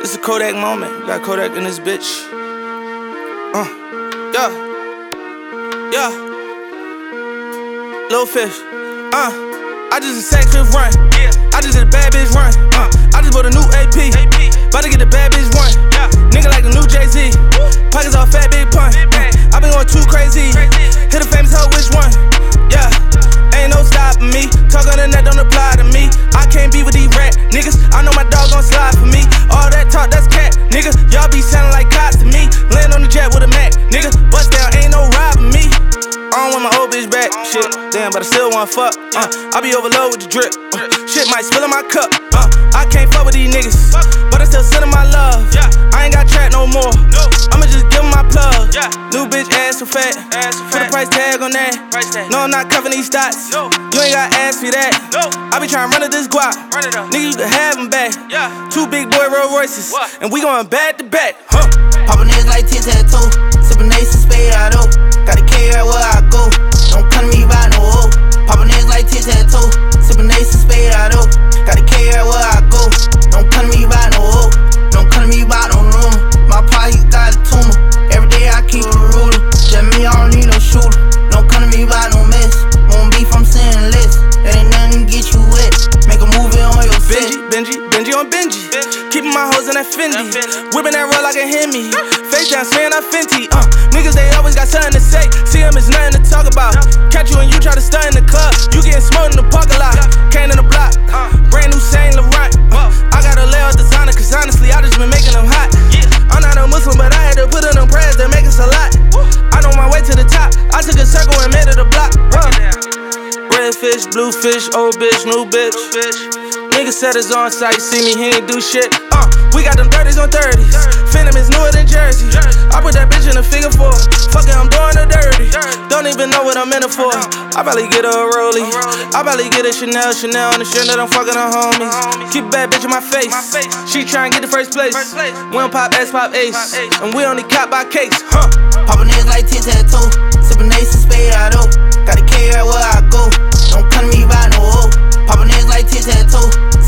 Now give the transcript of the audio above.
It's a Kodak moment. We got Kodak in this bitch. Yeah. Yeah. Lil Fish. I just a sex fifth run. I just did a bad bitch run. I just bought a new AP. About to get the bad bitch one. Nigga like the new Jay-Z. Pockets all fat, big pun. I been going too crazy. Hit a famous hoe, which one? Yeah. Ain't no stopping me. Talk on the net, don't apply to me. I can't be with these rat niggas. I know my dog gon' slide for me. All that talk, that's cat, nigga. Y'all be sounding like cops to me. Land on the jet with a Mac, nigga. Bust down, ain't no robbing me. I don't want my old bitch back. Shit, damn, but I still wanna fuck. I be overloaded with the drip. Shit might spill in my cup. I can't fuck with these niggas, but I still send them my love. I ain't got track no more. I'ma just give them my plug. New bitch ass so fat. Put a price tag on that. No, I'm not covering these stats. You ain't got ass for that. I be trying to run it this guap. Nigga, you can have them back. Two big boy Rolls Royces, and we going back to back. Poppin' niggas like tic-tac-toe. Sippin' Ace and spade out of. Gotta carry out where I go. Don't come to me by no hoe. Poppin' niggas like tic-tac-toe. Sippin' Ace and spade out of. Gotta carry out where I go. Don't come to me by no hoe. Don't come to me by no room. My pie, he got a tumor. Every day I keep a ruler. Just me, I don't need no shooter. Don't come to me by no mess. Won't beef, I'm saying less. There ain't nothing to get you wet. Make a movie on your set. Benji on Benji. Keeping my hoes in that Fendi. Whipping that roll like a Hemi. Face down, swearing I Fenty. Niggas, they always got something to say. See them, it's nothing to talk about. Catch you and you try to stun in the club. You getting smoked in the parking lot. Can in the block. Brand new Saint Laurent. I got a layout designer, cause honestly, I just been making them hot. I'm not a Muslim, but I had to put in them prayers, they make us a lot. I know my way to the top. I took a circle and made it a block. Red fish, blue fish, old bitch, new bitch. Nigga said it's on site, see me, he ain't do shit. We got them 30s on 30s. Phantom is newer than Jersey. I put that bitch in a figure 4. Fuck it, I'm doing her dirty. Don't even know what I'm in it for. I probably get her a Rollie. I probably get a Chanel on the shit that I'm fucking her homies. Keep a bad bitch in my face. She tryna get the first place. We don't pop S, pop Ace. And we only cop by case. Poppin' niggas like tic-tac-toe. Sippin' Ace and spade out of. Gotta carry out where I go. Don't come to me by no hoe. Poppin' niggas like tic-tac-toe.